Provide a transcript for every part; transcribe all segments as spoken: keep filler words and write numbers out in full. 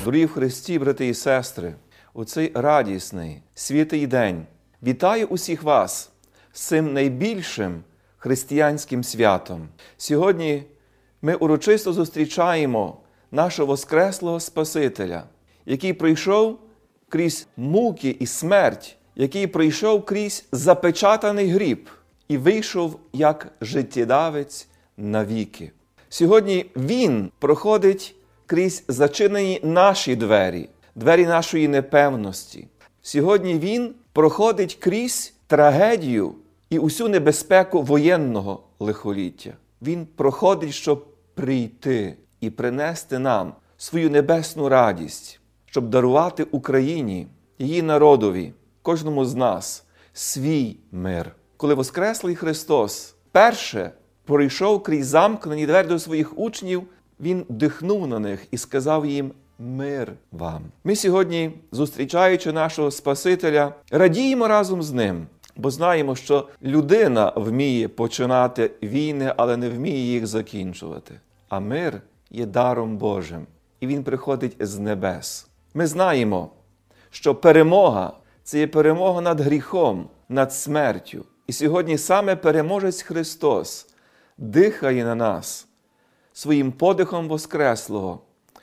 Дорогі в Христі, брати і сестри, у цей радісний, святий день вітаю усіх вас з цим найбільшим християнським святом. Сьогодні ми урочисто зустрічаємо нашого воскреслого Спасителя, який пройшов крізь муки і смерть, який пройшов крізь запечатаний гріб і вийшов як життєдавець навіки. Сьогодні Він проходить крізь зачинені наші двері, двері нашої непевності. Сьогодні Він проходить крізь трагедію і усю небезпеку воєнного лихоліття. Він проходить, щоб прийти і принести нам свою небесну радість, щоб дарувати Україні, її народові, кожному з нас свій мир. Коли Воскреслий Христос перше пройшов крізь замкнені двері до своїх учнів, Він дихнув на них і сказав їм: «Мир вам». Ми сьогодні, зустрічаючи нашого Спасителя, радіємо разом з Ним, бо знаємо, що людина вміє починати війни, але не вміє їх закінчувати. А мир є даром Божим, і він приходить з небес. Ми знаємо, що перемога – це є перемога над гріхом, над смертю. І сьогодні саме переможець Христос дихає на нас своїм подихом Воскреслого,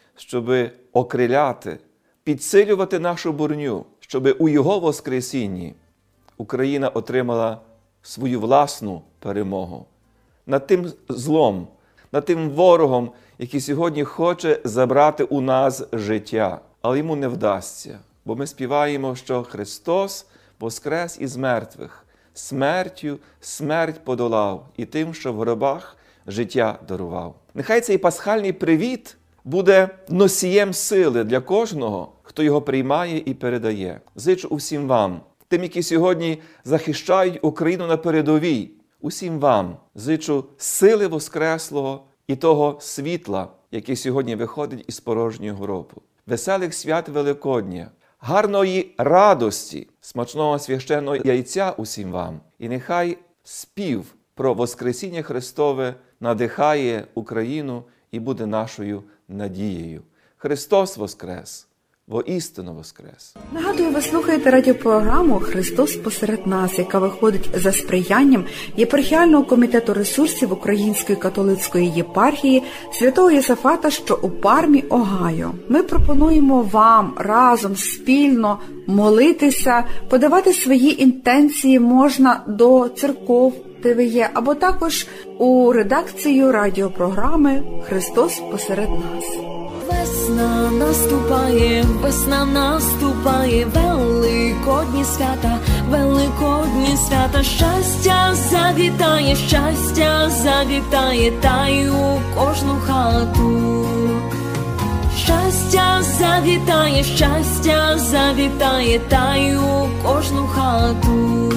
щоби окриляти, підсилювати нашу борню, щоби у Його Воскресінні Україна отримала свою власну перемогу над тим злом, над тим ворогом, який сьогодні хоче забрати у нас життя. Але йому не вдасться, бо ми співаємо, що Христос воскрес із мертвих, смертю смерть подолав і тим, що в гробах життя дарував. Нехай цей пасхальний привіт буде носієм сили для кожного, хто його приймає і передає. Зичу усім вам, тим, які сьогодні захищають Україну на передовій, усім вам зичу сили Воскреслого і того світла, яке сьогодні виходить із порожнього гробу. Веселих свят Великодня, гарної радості, смачного священного яйця усім вам. І нехай спів про Воскресіння Христове надихає Україну і буде нашою надією. Христос воскрес! Воістину воскрес! Нагадую, ви слухаєте радіопрограму «Христос посеред нас», яка виходить за сприянням Єпархіального комітету ресурсів Української католицької єпархії Святого Єсафата, що у Пармі, Огайо. Ми пропонуємо вам разом, спільно молитися, подавати свої інтенції можна до церков ТВЄ, або також у редакцію радіопрограми «Христос посеред нас». Весна наступає, весна наступає, великодні свята, великодні свята, щастя завітає, щастя завітає, та й у кожну хату. Щастя завітає, щастя завітає, та й у кожну хату.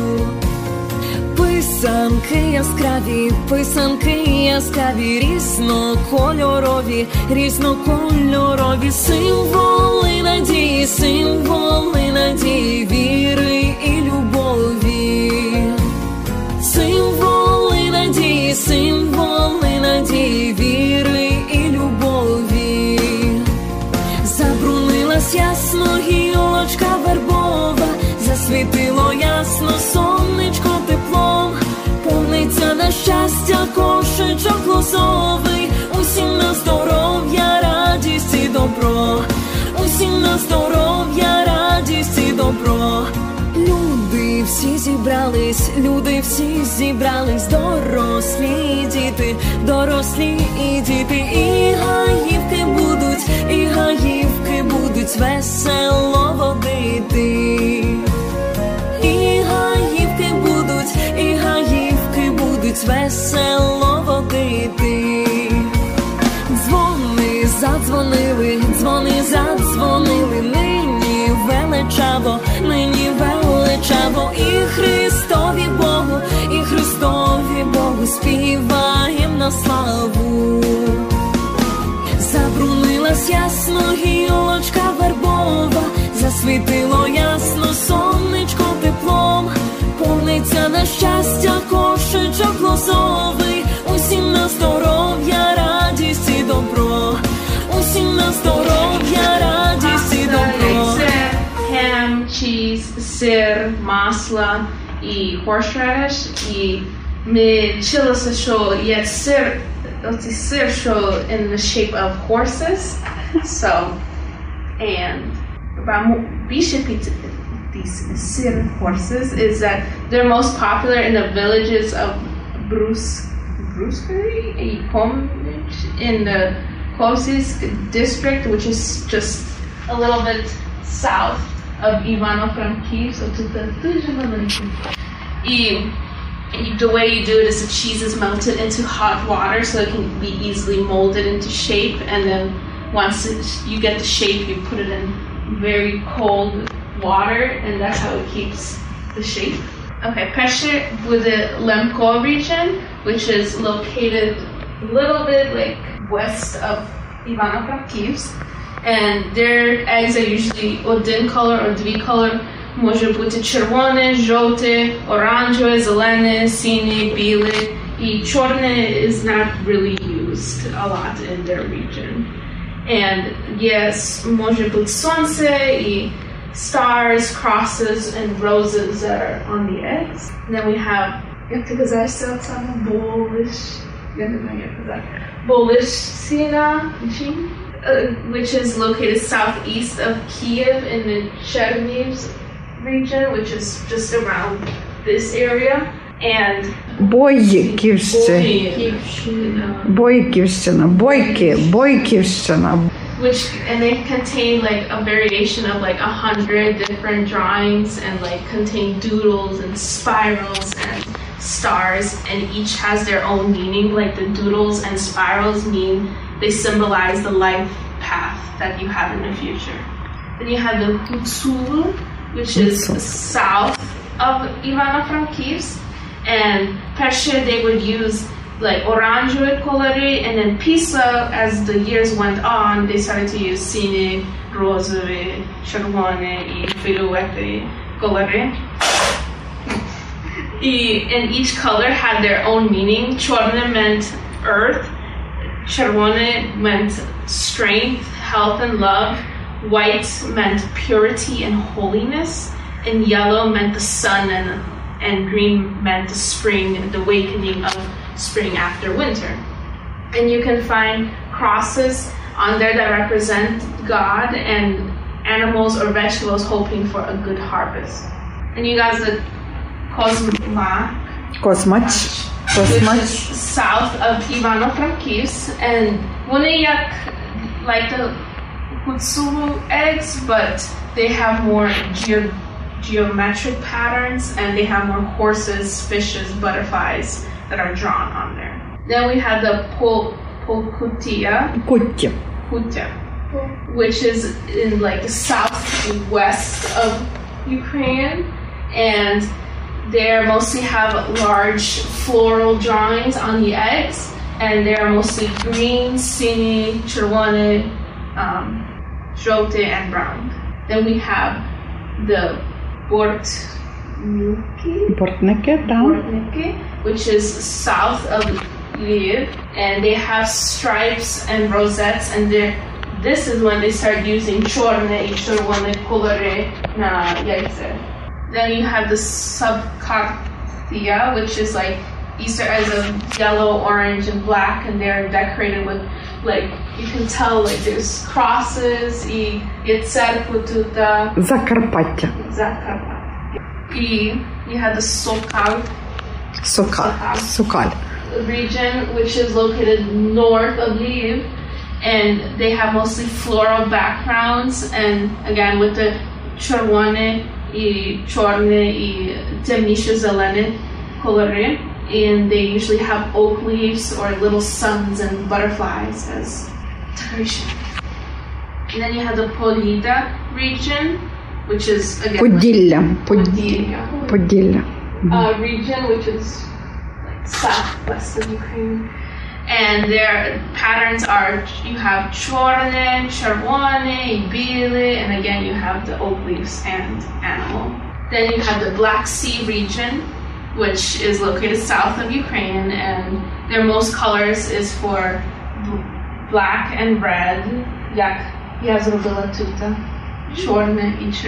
Писанки яскраві, писанки яскраві, різнокольорові, різнокольорові, символи надії, символи надії, віри і любові. Символи надії, символи надії, віри і любові. Забрунилась ясно гілочка вербова, засвітило ясно сонечко теплом, повниться на щастя кошечок лозовий, усім на здоров'я, радість і добро, усім на здоров'я, радість і добро. Люди всі зібрались, люди всі зібрались, дорослі і діти, дорослі і діти, і гаївки будуть, і гаївки будуть весело водити. І гаївки будуть, і гаївки будуть весело водити. Дзвони задзвонили, дзвони задзвонили, нині величаво, нині величаво, і Христові Богу, і Христові Богу співаєм на славу. Забрунилась ясно гілочка вербова, засвітило ясно сонечко теплом, повниться на щастя кошечок лозовий, усім на здоров'я, радість і добро, усім на здоров'я, радість сир, масло і horseradish. І ми вчилися, що є сир, оцей сир, що in the shape of horses. So, and about більше these sir horses is that they're most popular in the villages of Bruce, Bruskery in the Kosisk district, which is just a little bit south of Ivano-Frankivsk. So to the the way you do it is the cheese is melted into hot water so it can be easily molded into shape, and then once it, you get the shape, you put it in very cold water, and that's how it keeps the shape. Okay, Pesher with the Lemko region, which is located a little bit like west of Ivano-Frankivsk, and their eggs are usually один color or дві color. Може бути червоне, жовте, оранжеве, зелене, синє, біле, і чорне is not really used a lot in their region. And yes, може бути сонце і stars, crosses, and roses that are on the eggs. And then we have, як ти казаєш, це саме Болиш, я не знаю, як казати, Bolishina, which is located southeast of Kiev in the Cherniv region, which is just around this area. And Бойківщина, Бойківщина, Бойки, Бойківщина. Which, and they contain like a variation of like a hundred different drawings and like contain doodles and spirals and stars, and each has their own meaning. Like the doodles and spirals mean they symbolize the life path that you have in the future. Then you have the Hutsulu, which is south of Ivano-Frankivsk, and Persia they would use like oranžové kolory, and then Pisa, as the years went on, they started to use sine, rozové, červené и fioletové kolory. And each color had their own meaning. Červené meant earth, červené meant strength, health, and love. White meant purity and holiness, and yellow meant the sun, and and green meant the spring, the awakening of spring after winter. And you can find crosses on there that represent God and animals or vegetables hoping for a good harvest. And you got the Kozmak, Kosmach, which is south of Ivano-Frankivsk, and Wunayak like the Hutsulu eggs, but they have more ge- geometric patterns, and they have more horses, fishes, butterflies that are drawn on there. Then we have the Pol Polkutia, Kutya, Kutya, which is in like the southwest of Ukraine, and they mostly have large floral drawings on the eggs, and they are mostly green, sine, червоне, um, žote, and brown. Then we have the Bortniki, Bortniki, Bortniki, which is south of Lviv, and they have stripes and rosettes, and this is when they start using чорне и червоне kolory na яйце. Then you have the Subkarthia, which is like Easter eggs of yellow, orange, and black, and they're decorated with, like, you can tell, like, there's crosses, и є церква тут. Закарпаття. Закарпаття. И you have the Sokal. Sokal. Sokal. Region, which is located north of Lviv, and they have mostly floral backgrounds, and again with the червоне и чорне и темніше зелене kolory, and they usually have oak leaves or little suns and butterflies as decoration. And then you have the Polida region, which is again Podillia. Podillia. Podillia. Uh, region, which is like southwest of Ukraine. And their patterns are, you have чорне, червоне, и біле, and again you have the oak leaves and animal. Then you have the Black Sea region, which is located south of Ukraine, and their most colors is for b- black and red, як я зробила тут, чорне і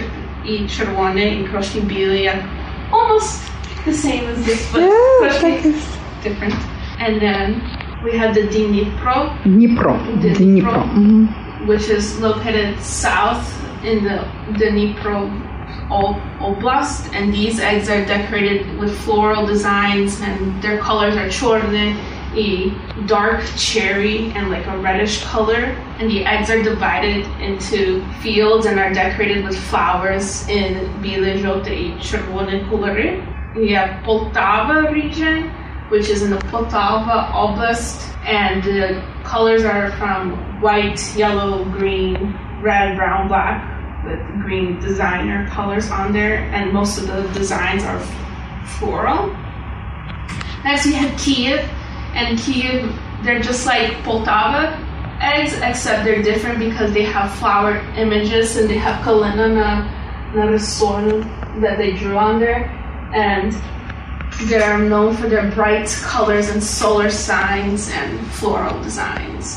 і червоне, і трошки біле, як almost the same as this, but Yeah, tрошки так. different. And then we have the Dnipro, Дніпро. Дніпро. Дніпро. Мгм. which is located south in the Dnipro Ob- Oblast, and these eggs are decorated with floral designs, and their colors are chorne, a dark cherry, and like a reddish color. And the eggs are divided into fields and are decorated with flowers in bile, žote и червone colory. We have Poltava region, which is in the Poltava Oblast, and the colors are from white, yellow, green, red, brown, black, with green designer colors on there, and most of the designs are floral. Next we have Kiev, and Kiev, they're just like Poltava eggs, except they're different because they have flower images and they have kalina na, na resorn that they drew on there, and they're known for their bright colors and solar signs and floral designs.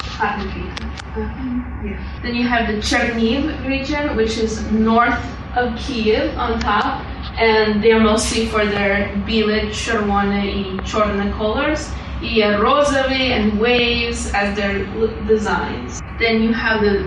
Yeah. Then you have the Cherniv region, which is north of Kiev on top, and they're mostly for their bile, червone, и chorne colors, и rosary and waves as their l- designs. Then you have the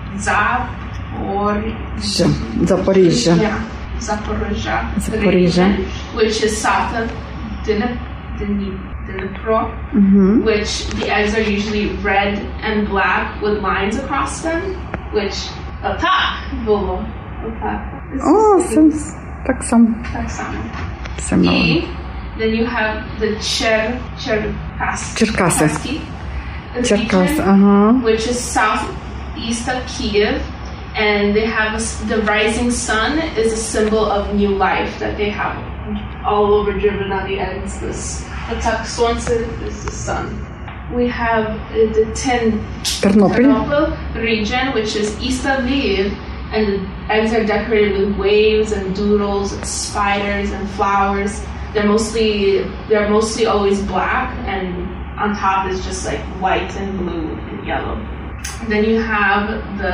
Zaporizhzhia, Запоріжжя. yeah, Zaporizhzhia Zaporizhzhia. region, which is south of Dnip- Dnip- Dnipro, which the eggs are usually red and black with lines across them, which attack було. Attack. О, це так само. Так само. Само. І then you have the Cher, Cherkass, Черкаси. Черкаський Черкас, region, ага. which is southeast of Kiev, and they have a s the rising sun is a symbol of new life that they have all over driven on the eggs. This attack сонце is the sun. We have uh, the Ten Тернопіль. Ternopil region, which is east of Lviv, and the eggs are decorated with waves and doodles and spiders and flowers. They're mostly they're mostly always black, and on top is just like white and blue and yellow. And then you have the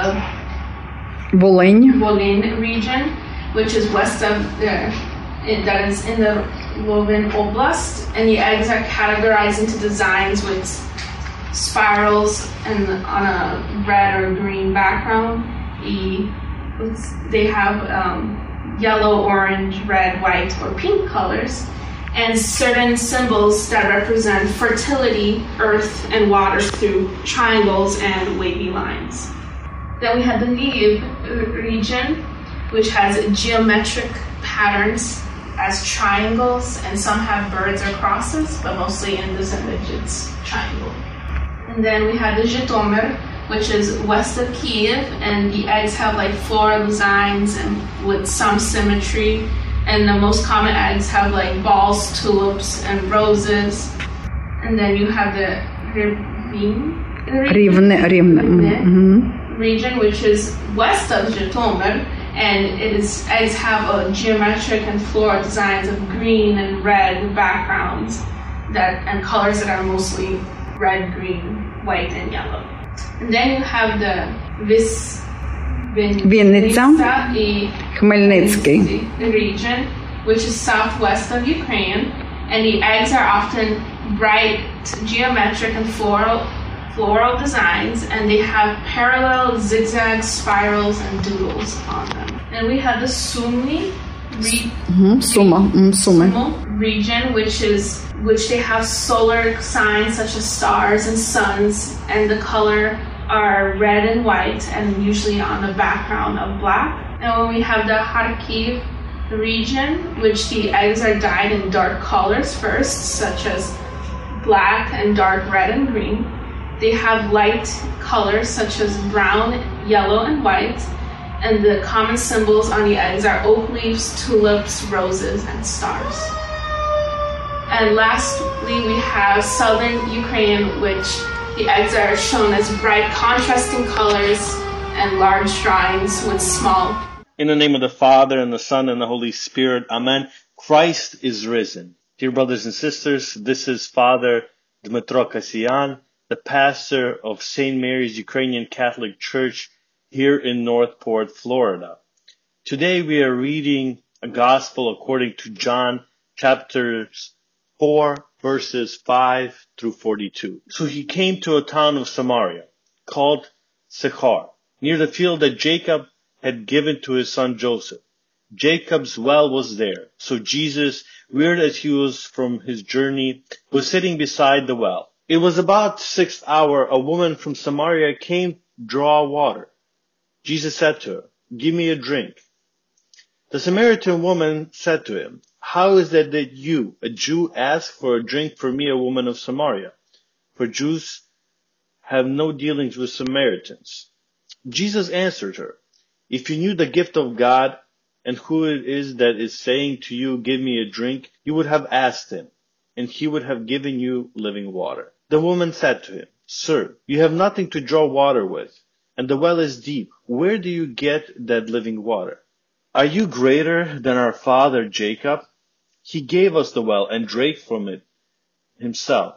Волинь. Volyn region, which is west of the it, that is in the Lovin Oblast, and the eggs are categorized into designs with spirals and on a red or green background. E, it's- they have um, yellow, orange, red, white, or pink colors, and certain symbols that represent fertility, earth, and water through triangles and wavy lines. Then we have the Niv region, which has geometric patterns as triangles, and some have birds or crosses, but mostly in this image it's triangle. And then we have the Zhytomyr, which is west of Kiev, and the eggs have like floral designs and with some symmetry, and the most common eggs have like balls, tulips, and roses. And then you have the Rivne Рівне, рівне. Мгм. region, which is west of Zhytomyr, and it is eggs have a geometric and floral designs of green and red backgrounds that and colors that are mostly red, green, white, and yellow. And then you have the Vis Вінниця. і Хмельницький. region, which is southwest of Ukraine, and the eggs are often bright, geometric, and floral floral designs, and they have parallel zigzag spirals and doodles on them. And we have the Sumy re- Мгм. Сума. М, Суми. Sumo region, which is which they have solar signs such as stars and suns, and the color are red and white, and usually on a background of black. And when we have the Kharkiv region, which the eggs are dyed in dark colors first, such as black and dark red and green. They have light colors such as brown, yellow, and white, and the common symbols on the eggs are oak leaves, tulips, roses, and stars. And lastly, we have southern Ukraine, which the eggs are shown as bright, contrasting colors and large drawings with small. In the name of the Father, and the Son, and the Holy Spirit. Amen. Christ is risen. Dear brothers and sisters, this is Father Dmytro Kasyan, the pastor of Saint Mary's Ukrainian Catholic Church here in Northport, Florida. Today we are reading a gospel according to John chapters four verses five through forty-two. So he came to a town of Samaria called Sychar, near the field that Jacob had given to his son Joseph. Jacob's well was there. So Jesus, wearied as he was from his journey, was sitting beside the well. It was about the sixth hour. A woman from Samaria came to draw water. Jesus said to her, "Give me a drink." The Samaritan woman said to him, "How is it that you, a Jew, ask for a drink from me, a woman of Samaria? For Jews have no dealings with Samaritans." Jesus answered her, "If you knew the gift of God and who it is that is saying to you, 'Give me a drink,' you would have asked him, and he would have given you living water." The woman said to him, "Sir, you have nothing to draw water with, and the well is deep. Where do you get that living water? Are you greater than our father Jacob? He gave us the well and drank from it himself,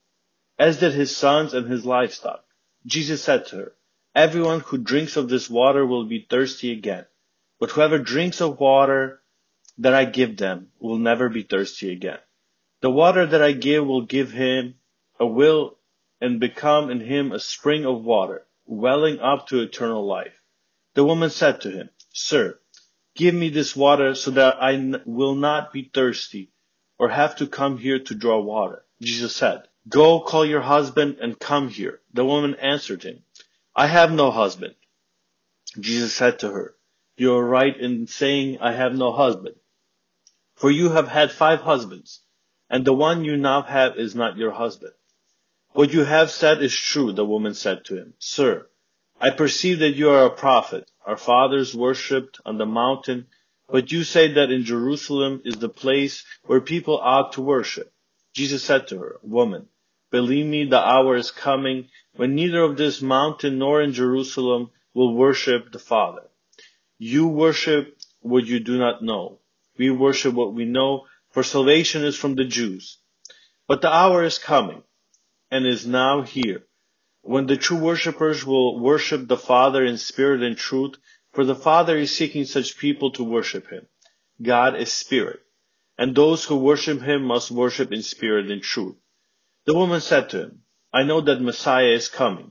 as did his sons and his livestock." Jesus said to her, "Everyone who drinks of this water will be thirsty again, but whoever drinks of water that I give them will never be thirsty again. The water that I give will give him a will and become in him a spring of water, welling up to eternal life." The woman said to him, "Sir, give me this water so that I n- will not be thirsty or have to come here to draw water." Jesus said, "Go, call your husband and come here." The woman answered him, "I have no husband." Jesus said to her, "You are right in saying, 'I have no husband,' for you have had five husbands, and the one you now have is not your husband." "What you have said is true," the woman said to him. "Sir, I perceive that you are a prophet. Our fathers worshipped on the mountain, but you say that in Jerusalem is the place where people ought to worship." Jesus said to her, "Woman, believe me, the hour is coming when neither of this mountain nor in Jerusalem will worship the Father. You worship what you do not know. We worship what we know, for salvation is from the Jews. But the hour is coming, and is now here, when the true worshippers will worship the Father in spirit and truth, for the Father is seeking such people to worship him. God is spirit, and those who worship him must worship in spirit and truth." The woman said to him, "I know that Messiah is coming,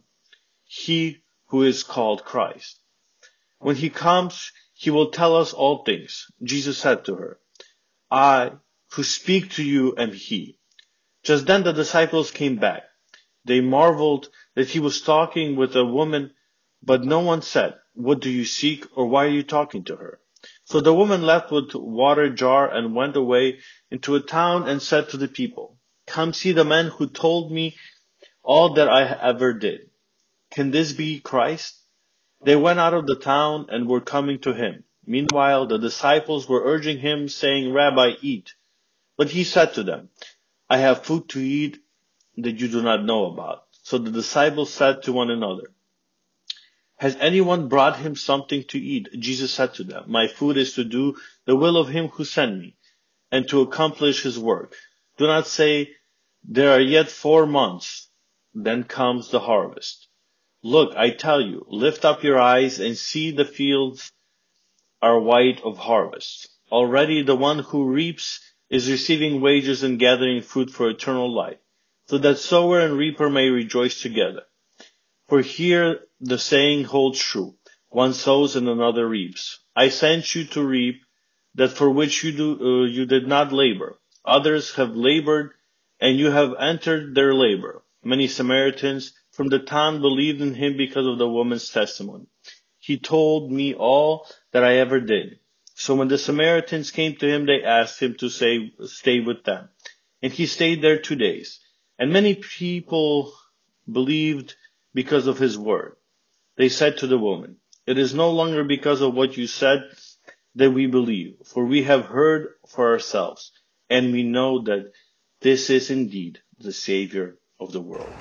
he who is called Christ. When he comes, he will tell us all things." Jesus said to her, "I who speak to you am he." Just then the disciples came back. They marveled that he was talking with a woman, but no one said, "What do you seek?" or "Why are you talking to her?" So the woman left with water jar and went away into a town and said to the people, "Come see the man who told me all that I ever did. Can this be Christ?" They went out of the town and were coming to him. Meanwhile, the disciples were urging him, saying, "Rabbi, eat." But he said to them, "I have food to eat that you do not know about." So the disciples said to one another, "Has anyone brought him something to eat?" Jesus said to them, "My food is to do the will of him who sent me, and to accomplish his work. Do not say, 'There are yet four months, then comes the harvest.' Look, I tell you, lift up your eyes and see the fields are white of harvest. Already the one who reaps is receiving wages and gathering fruit for eternal life, so that sower and reaper may rejoice together. For here the saying holds true, one sows and another reaps. I sent you to reap that for which you, do, uh, you did not labor. Others have labored, and you have entered their labor." Many Samaritans from the town believed in him because of the woman's testimony. "He told me all that I ever did." So when the Samaritans came to him, they asked him to say, stay with them. And he stayed there two days. And many people believed because of his word. They said to the woman, "It is no longer because of what you said that we believe, for we have heard for ourselves, and we know that this is indeed the Savior of the world."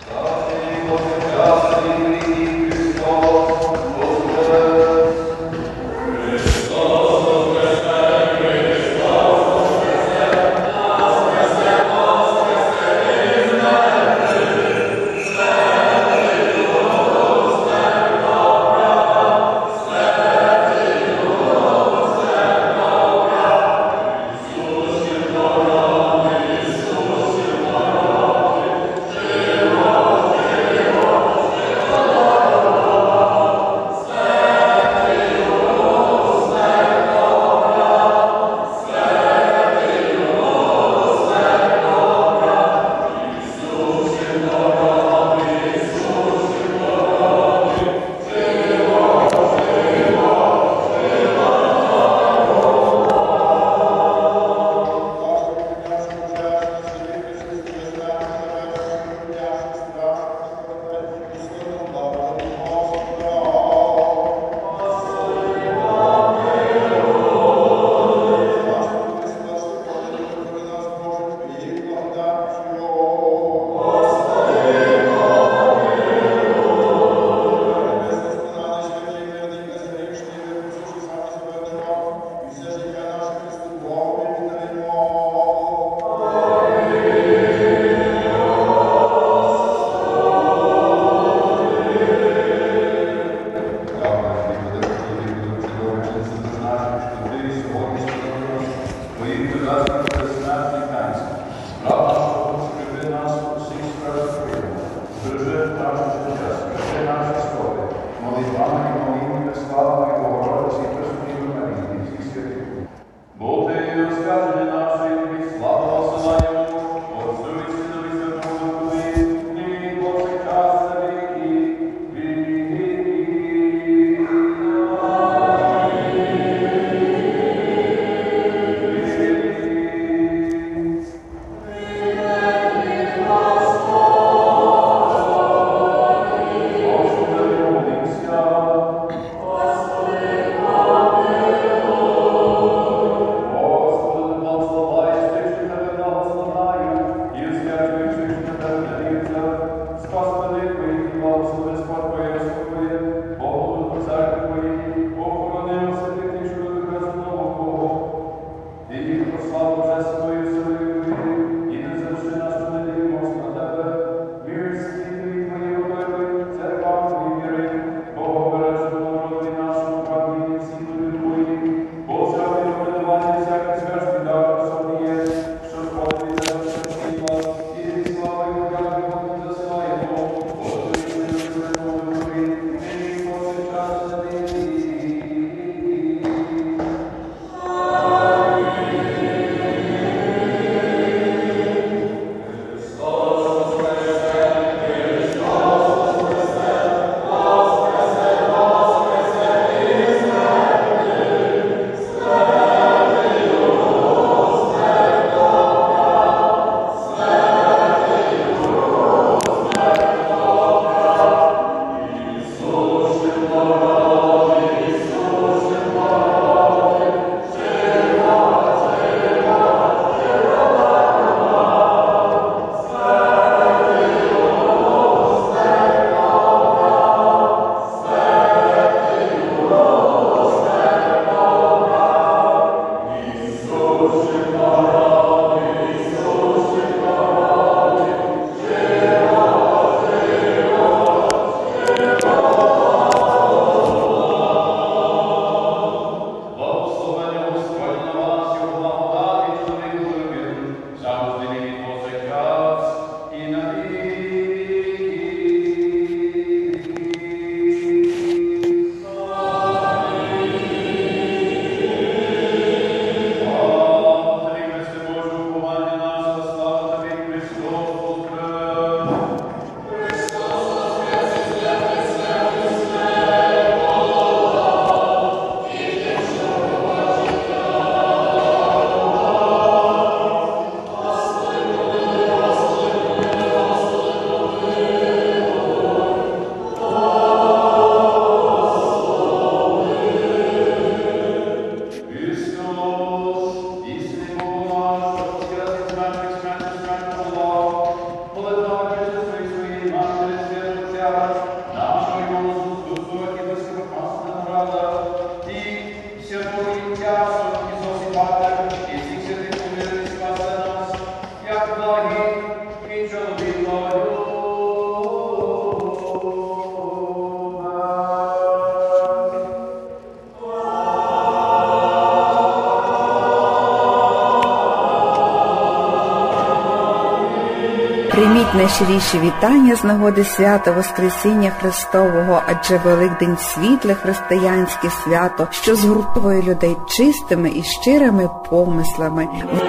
Прийміть найщиріші вітання з нагоди свята Воскресіння Христового, адже Великдень – світле християнське свято, що згуртовує людей чистими і щирими помислами.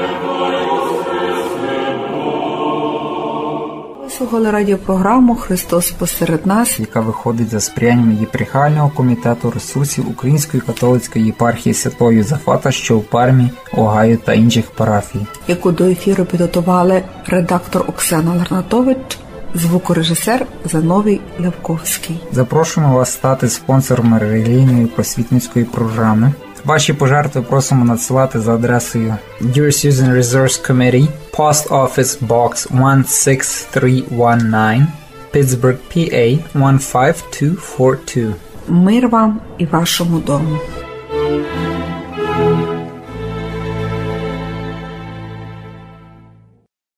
Слухали радіопрограму «Христос посеред нас», яка виходить за сприянням єпархіального комітету ресурсів Української католицької єпархії Святого Йосафата, що в Пармі, Огайо та інших парафій, яку до ефіру підготували редактор Оксана Ларнатович, звукорежисер Зановій Левковський. Запрошуємо вас стати спонсором релігійної просвітницької програми. Ваші пожертви просимо надсилати за адресою Jewish Youth and Resource Committee, Post Office Box one six three one nine, Pittsburgh, Пі Ей one five two four two. Мир вам і вашому дому.